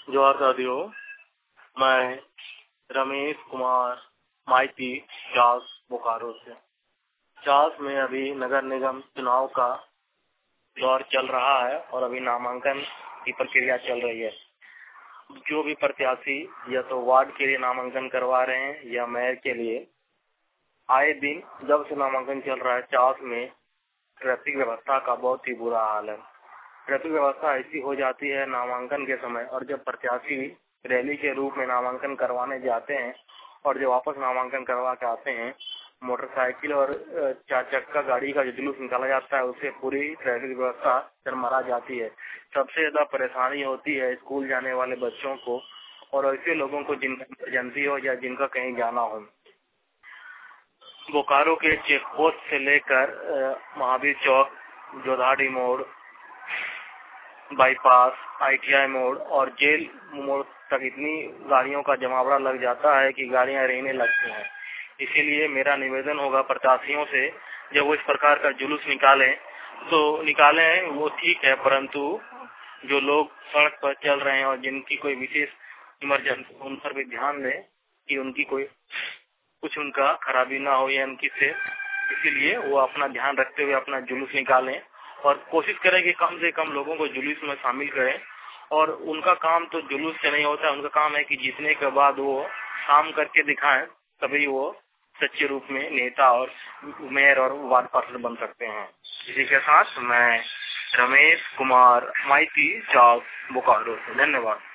जोहार साथियों, मैं रमेश कुमार माइती चास बोकारो से। चास में अभी नगर निगम चुनाव का दौर चल रहा है और अभी नामांकन की प्रक्रिया चल रही है। जो भी प्रत्याशी या तो वार्ड के लिए नामांकन करवा रहे हैं या मेयर के लिए, आए दिन जब से नामांकन चल रहा है चास में ट्रैफिक व्यवस्था का बहुत ही बुरा हाल है। ट्रैफिक व्यवस्था ऐसी हो जाती है नामांकन के समय, और जब प्रत्याशी रैली के रूप में नामांकन करवाने जाते हैं और जब वापस नामांकन करवा के आते हैं, मोटरसाइकिल और 4 चक्का गाड़ी का जो जुलूस निकाला जाता है उससे पूरी ट्रैफिक व्यवस्था चरमरा जाती है। सबसे ज्यादा परेशानी होती है स्कूल जाने वाले बच्चों को और ऐसे लोगों को जिनका इमरजेंसी हो या जिनका कहीं जाना हो। बोकारो के चेक पोस्ट से लेकर महावीर चौक, जोधाड़ी मोड़, बाईपास, ITI मोड़ और जेल मोड़ तक इतनी गाड़ियों का जमावड़ा लग जाता है कि गाड़ियां रहने लगती हैं। इसीलिए मेरा निवेदन होगा प्रत्याशियों से, जब वो इस प्रकार का जुलूस निकालें तो निकालें, वो ठीक है, परंतु जो लोग सड़क पर चल रहे हैं और जिनकी कोई विशेष इमरजेंसी, उन पर भी ध्यान दें कि उनकी कोई कुछ उनका खराबी ना हो या उनकी से। इसीलिए वो अपना ध्यान रखते हुए अपना जुलूस निकालें और कोशिश करें कि कम से कम लोगों को जुलूस में शामिल करें। और उनका काम तो जुलूस से नहीं होता, उनका काम है कि जीतने के बाद वो काम करके दिखाएं, तभी वो सच्चे रूप में नेता और मेयर और वार्ड पार्षद बन सकते हैं। इसी के साथ मैं रमेश कुमार माइती चास बोकारो से, धन्यवाद।